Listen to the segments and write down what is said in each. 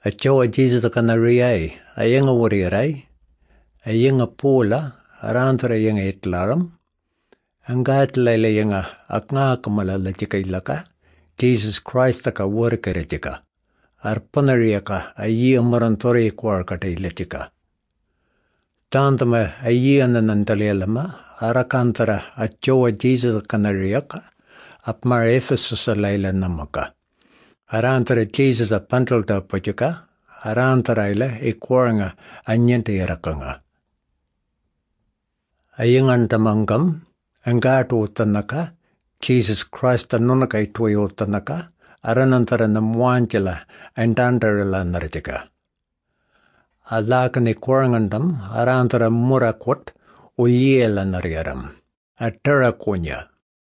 Achoa Jesus kanariai, ayenga wariarai, ayenga pula, aranthara yenga itlaram, angatlaila yenga aknga kamala lachikailaka, Jesus Christ ka warkarachika, arpanariaka ayi amaranthori kwarkata ilachika. Tantama ayi ananantalialama, arakantara achoa Jesus kanariaka, apmar Ephesus laila namaka. Arantara Jesus a pantalta pachika, arantaraila ikwaranga anyente yarakanga. Ayangantamangam, angatu utanaka, Jesus Christ anunaka itui utanaka, aranantara namwanchila antantarila narjika. Alakani kwarangandam, arantara murakot, uyela naryaram, atara kunya.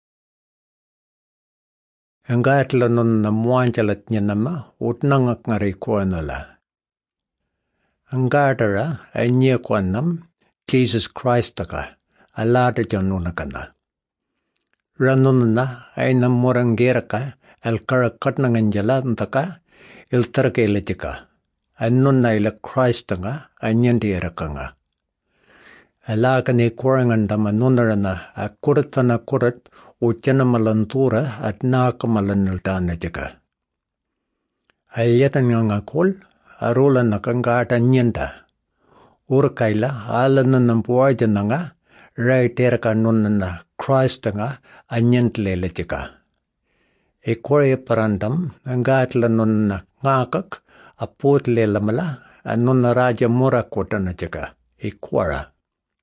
Angatla nun na mwanchalat niya nama utnangak ngari kuanala. Angatara ay niya kuanam Jesus Christ ka alata janunakana. Ranunna ay namurangera ka alkarakat ng anjala ntaka iltarke ilachika. Anunna ila Christ nga anyandira ka nga. Alaka ni kuarangandam anunarana akuratana kurat Uchana malantura at nakamalanaltana jaka. Ayatan nga ngakol, arulan nakangata nyenda. Urkaila, alanan ng buwajan nga, raitera ka nun na Christ nga, anyantlele jaka. Ikwarya parandam, angatla nun na ngakak, aputle lamala, anun na raja murakota na jaka. Ikwara.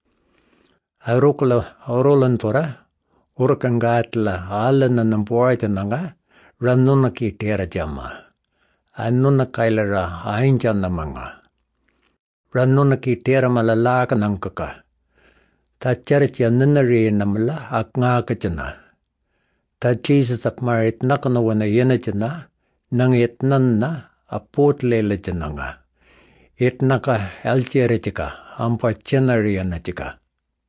Arulan tora, Urkangatla alana ng buwayta nga ranuna ki tera jama. Anuna kailara ainjan na mga. Ranuna ki tera malalaka ng kaka. Ta charcha nanari na mala ak nga kachana. Ta Jesus ap marit nakanawa na yana jana nang itnan na aputle la jana nga. Itnaka alchere jika ampa chanari na jika.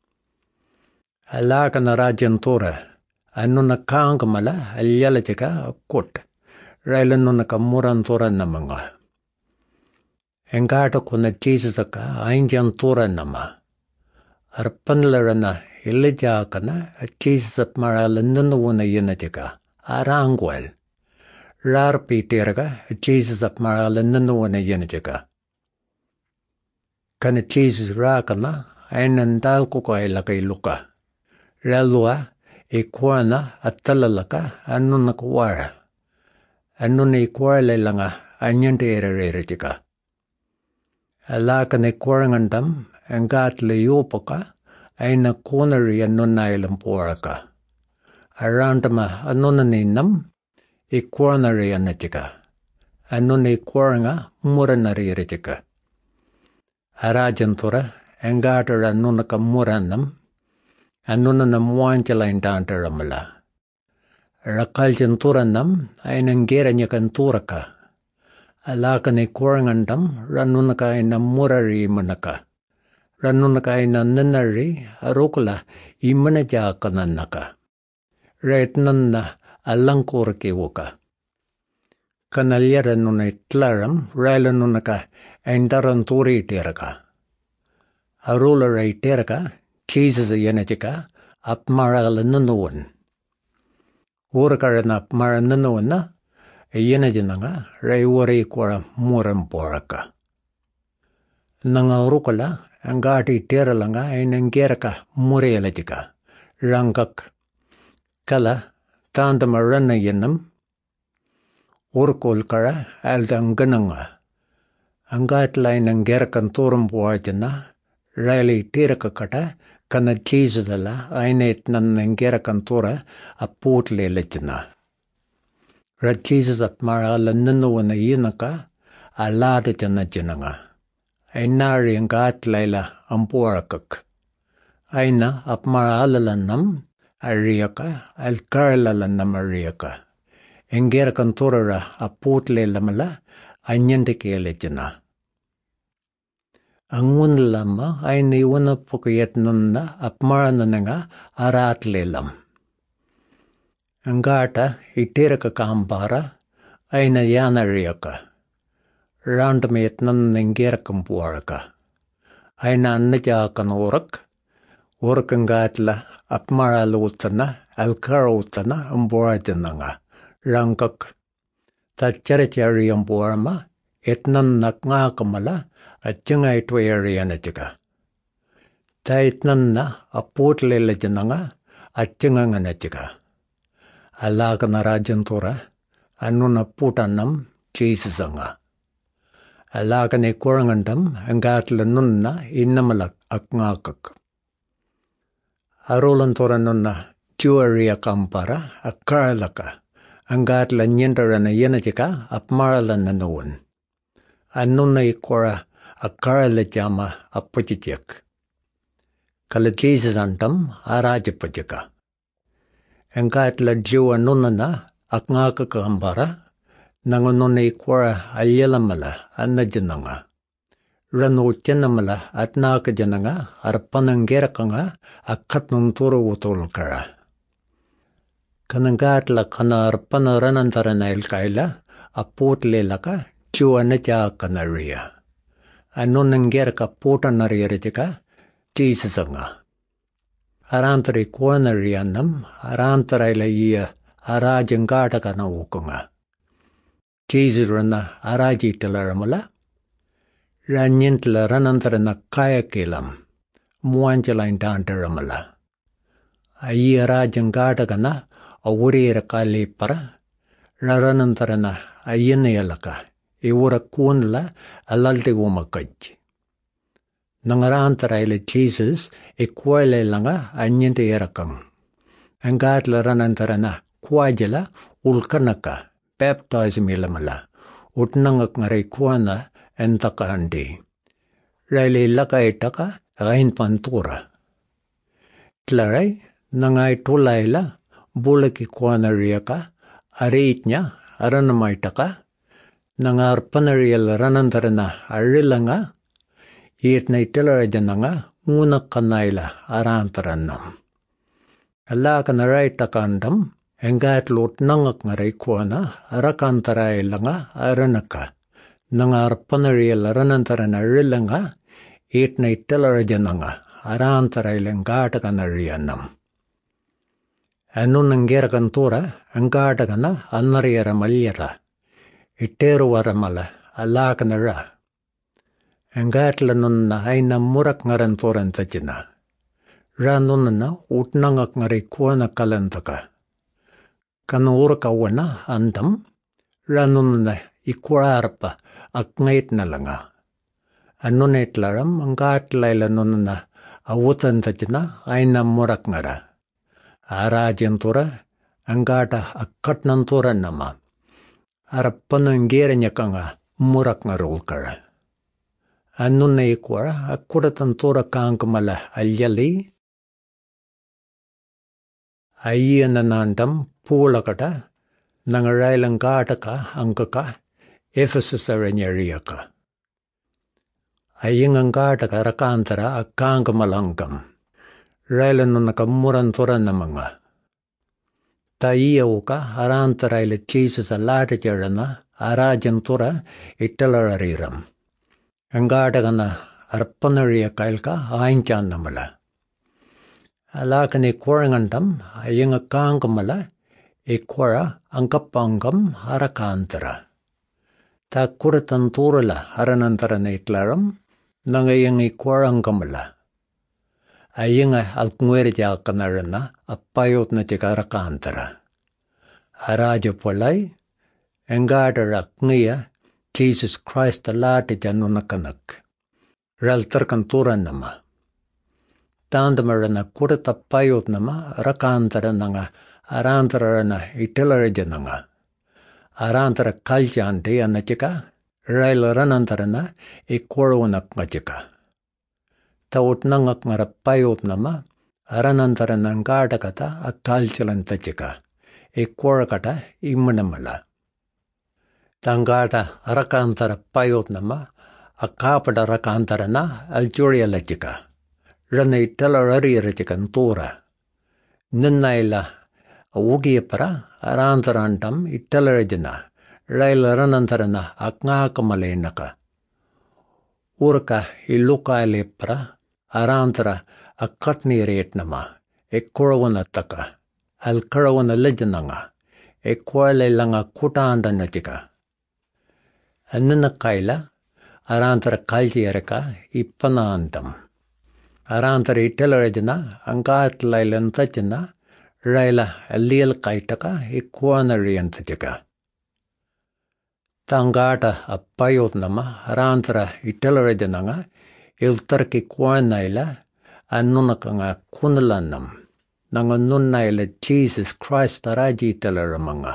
Alaka na rajan tora, ano na kaangkamala, alyala jika kot, railan no nakamuran tora na mga. Engata ko na Jesus ka, ainjan tora nama. Arpanlara na ilija ka na, at Jesus at maralan nanawa na yun na jika, arangwal. Rarpi tira ka, at Jesus at maralan nanawa na yun na jika. Kana Jesus ra ka na, ay nandal ko ay lakay luka. Ralua, ikwana at talalaka, ano na kuwara. Ano na ikwara langa, anyante erere jika. Alaka na ikwarangandam, angat layopo ka, ay nakunari ano na ilampura ka. Arantama, ano na ninam, ikwanari ano jika. Ano na ikwaranga, mura na rire jika. Arajantura, angatara ano na kamuranam, ano na namwanchala intantara mala. Rakal jantura nam ay nanggera niya kantura ka. Alaka ni kurangandam ranu na ka ay namurari manaka. Ranu na ka ay nananari arukla imanadya ka nanaka. Right nan na alangkur kiwo ka. Kanalyara nun ay tlaram rayla nun na ka ay ndaranturi itira ka. Arula ray itira ka. Jesus yana jika ap marala nanuwan. Urakara na ap mara nanuwan na yana jina nga ray wari kwara muram poraka. Nanga urukala ang gati tira lang ay nangyera ka muriala jika. Rangkak kala tanda marana yanam urkol kara aldang gananga. Ang gatlay nangyera kanturam buwaja na ray tira ka kata kana Jesus ala ainet nan nanggera kantura aputle lechna. Ra Jesus at marala nanawa na yinaka alada jana jananga. Ay nari ang gaatlayla ampuarakak. Ay na ap marala lanam ariyaka alkarla lanam ariyaka. Enggera kantura ra aputle lamala anyante ke lechna. Angun lama ay niwana pukayat nun na apmara na nga arat lelam. Ang gata itira ka kaambara ay nayana riya ka. Randamet nanningerakam puaraka. Aina annajakan Urkangatla apmaralutana, alkarutana, umborajananga. Rankak. Tacharichari umborama, etnan naknakamala, a chingay twayarianajaga. Taitnanna, a portlelajananga, a chinganganajaga. Alagana rajantura, anuna putanam, Jesus-anga. Alagane kurangandam, angatla nunna, inamalak akngakak. Arolantora nunna, juaria kampara, akarlaka. Angatla nyendarana yenajika, apmaralana noon. Anuna ikora, akarlajama, apujijak. Kala Jesus antam, arajapajaka. Angatla jua nunana, akngakakambara, nangununa ikora ayalamala, anajananga. Ranu chenamala, atnakajananga, arpanangerakanga, akatnunturu utulkara. Kanangatla kana arpana ranantarana ilkaila, apotlelaka, chuanaja kanaria. Anunangeraka potanariarika, Jesus-anga. Arantari kuanarianam, arantaraila iya, arajangatakana ukunga. Jesus rana arajitalaramala, ranyintla ranantarana kayakilam, muanjalain dantaramala. Ayi arajangatakana, awurira kali para, raranantarana ayinayalaka, iwura kunla alalti umakaj. Nangarantaraila Jesus, ikwale langa anyinte yarakang. Angatla ranantarana, kwajala ulkanaka, baptize milamala, utnangak ngaray kuana entaka andi. Raili laka itaka, rain pantura. Tlaray, nangay tulayla, bulaki kuana riyaka, aritnya, aranamaitaka, nangarpanariyal ranantarana arilanga, itnay tilarajananga, ngunak kanayla arantaranam. Alaka naray takandam, engatlot nangak ngaray kuana, arakantaray langa aranaka, nangarpanariyal ranantarana arilanga, itnay tilarajananga, arantaray langatakanariyanam. Anunanggerakantura, anggatakana, anariyara malyara. Iteruwaramala, alakanara. Anggatlanunna aina murak ngarantoran tajina. Ranunna utnangak ngarikuana kalantaka. Kanuurkawana andam, ranunna ikurarpa akngait na langa. Anunetlaram anggatlaylanunna awutan tajina aina murak ngara. Arajantura, anggata akatnantura nama. Arapananggeranya kanga murak ngarulkara. Anuna ikwara akuratantura kangkamala alyali. Ayananandam pulakata nangarailangataka angkaka Ephesus aranyariyaka. Ayangangataka rakantara akangkamalangkam. Railanunakamurantura namanga. Taiyauka arantaraila Jesus alatajarana arajantura italariram. Angatagana arpanariya kailka ainchanamala. Alakani korangandam ayanga kangamala ikwara angkapangam arakantara. Takuratanturala aranantarana itlaram nangayang ikwarangamala. Ayanga alkungwerja kanarana apayot na tikarakantara. Araja polay, engadara kniya, Jesus Christ alate janunakanak. Raltarkantura nama. Tandamarana kurata payot nama rakantara nanga arantarana itilarjananga. Arantara kaljante anachika, railaranantarana ikwarunak ngachika. Taut nangak ngarapayot nama, aranantaranang kata akalchalantachika, ikwarakata imanamala. Tangata arakantara payot nama, akapada rakantarana aljurialachika, ranay talarariarachikantura. Nanaila awugiyapara arantarantam italarajana, railaranantarana akngakamaleinaka. Urka iluka lepra arantara akatnireetnama ekkorawanataka alkarawana lejananga ekkualailanga kutaandanachika. Annanakaila arantara kaljiereka ippanaantam. Arantara itelarajana angaatlailantachana raila allial kaitaka ikkuanariantachika. Tangata appayotnama arantara itelarajana iltarki kuanaila annunakanga kunalannam. Nanganunnaila Jesus Christ araji itelaramanga.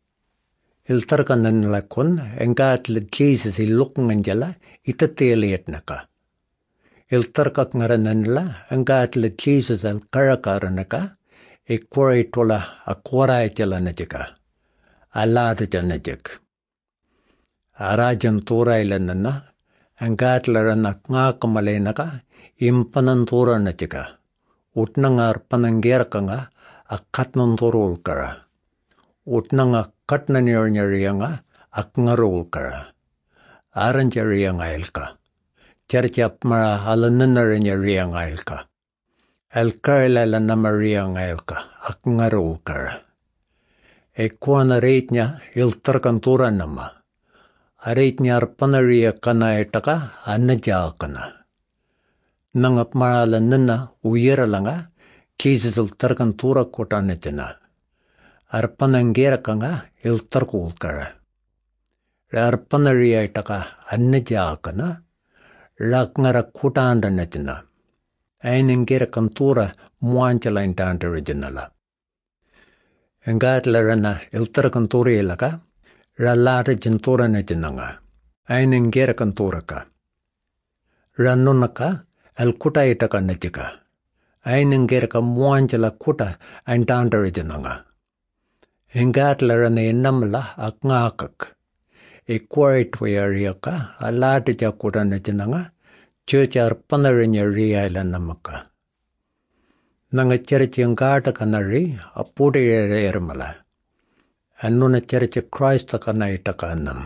Iltarkananla kun engaatla Jesus iluknganjala itatelietnaka. Iltarkak ngarananla engaatla Jesus alkarakaranaka ikwaitola akwaraichalanajika. Aladajanajik. Arajan turailanana engaatlarana ngakamaleinaka impananturanajika. Utnanga arpananggerakanga akatnanturulkara. Utnanga katnanirnyarianga akngarulkara. Aranjarianga ilka. Charchapmara alananarinyarianga ilka. Alkailailanamarianga ilka akngarulkara. Ekkuana reitnya iltarkanturanama. Areitnya arpanaria kanaitaka anajakana. Nangap maralanana uyeralanga Jesus iltarkantura kotanetena. Arpananggerakanga iltarkulkara. Arpanaria itaka anajakana lakngara kotandanetena. Ainingerakantura muanchalaintantarijinala. Engaatlarana iltarkanturilaka ralata jinturanetjenanga. Ainingerakanturaka. Ranunaka alkuta itaka najika. Aininggeraka muanchala kuta aintantarijinanga. Engaatlarana enamla akngakak. Ikwaitwayariaka alata jakutanetjenanga. Church arpanarinyariailanamaka. Nanga church engata kanari apudeyermala. Annuna church Christ kanaitakannam.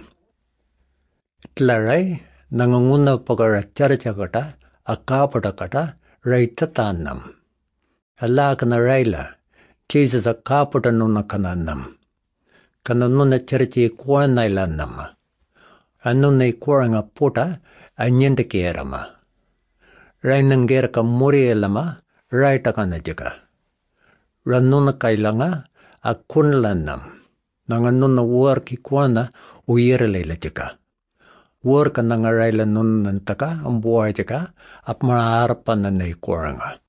Itlarai nanganguna pagara church akata akapatakata raitatannam. Allah kanaraila Jesus akapatanuna kanannam. Kananuna church ikuanailanam. Annuna ikuaranga puta anyendekierama. Rainangeraka murielama raitakanajika. Ranuna kailanga akunlanam. Nanganuna worki kuana uyerelejika. Worka nangaraila nunantaka ambuajika apmaraarpananay kuaranga.